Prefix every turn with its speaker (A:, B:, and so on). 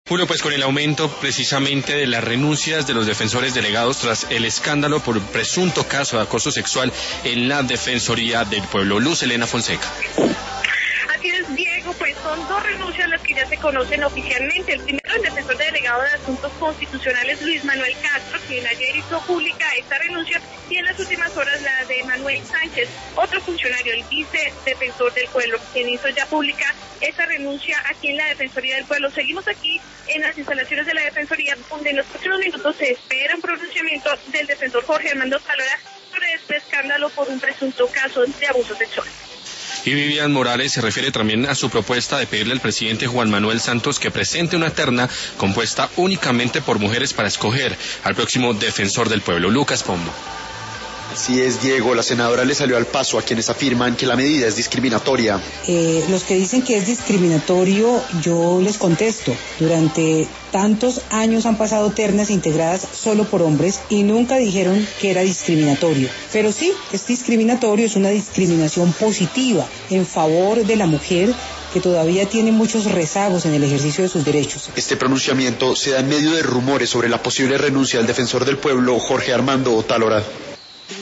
A: Julio, pues con el aumento precisamente de las renuncias de los defensores delegados tras el escándalo por presunto caso de acoso sexual en la Defensoría del Pueblo. Luz Elena Fonseca.
B: Así es, Diego, pues son dos renuncias las que ya se conocen oficialmente. El primero, el defensor delegado de Asuntos Constitucionales, Luis Manuel Castro, quien ayer hizo pública esta renuncia, y en las últimas horas la de Manuel Sánchez, otro funcionario, el vicedefensor del Pueblo, quien hizo ya pública esta renuncia aquí en la Defensoría del Pueblo. Seguimos aquí en las instalaciones de la Defensoría, donde en los próximos minutos se espera un pronunciamiento del defensor Jorge Armando Tálora sobre este escándalo por un presunto caso de abuso sexual.
A: Y Vivian Morales se refiere también a su propuesta de pedirle al presidente Juan Manuel Santos que presente una terna compuesta únicamente por mujeres para escoger al próximo defensor del pueblo. Lucas Pombo.
C: Así es, Diego, la senadora le salió al paso a quienes afirman que la medida es discriminatoria.
D: Los que dicen que es discriminatorio, yo les contesto. Durante tantos años han pasado ternas integradas solo por hombres y nunca dijeron que era discriminatorio. Pero sí, es discriminatorio, es una discriminación positiva en favor de la mujer, que todavía tiene muchos rezagos en el ejercicio de sus derechos.
C: Este pronunciamiento se da en medio de rumores sobre la posible renuncia del defensor del pueblo, Jorge Armando Tálora.